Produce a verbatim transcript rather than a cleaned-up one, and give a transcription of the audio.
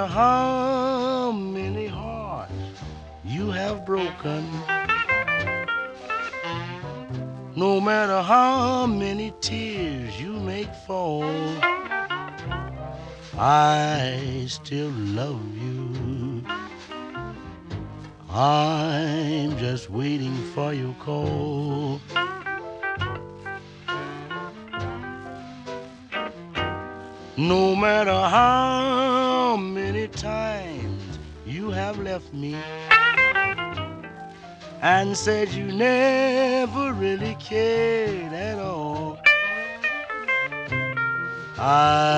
how many hearts you have broken, no matter how many tears you make fall, I still love you. I'm just waiting for your call. No matter how many times you have left me and said you never really cared at all, I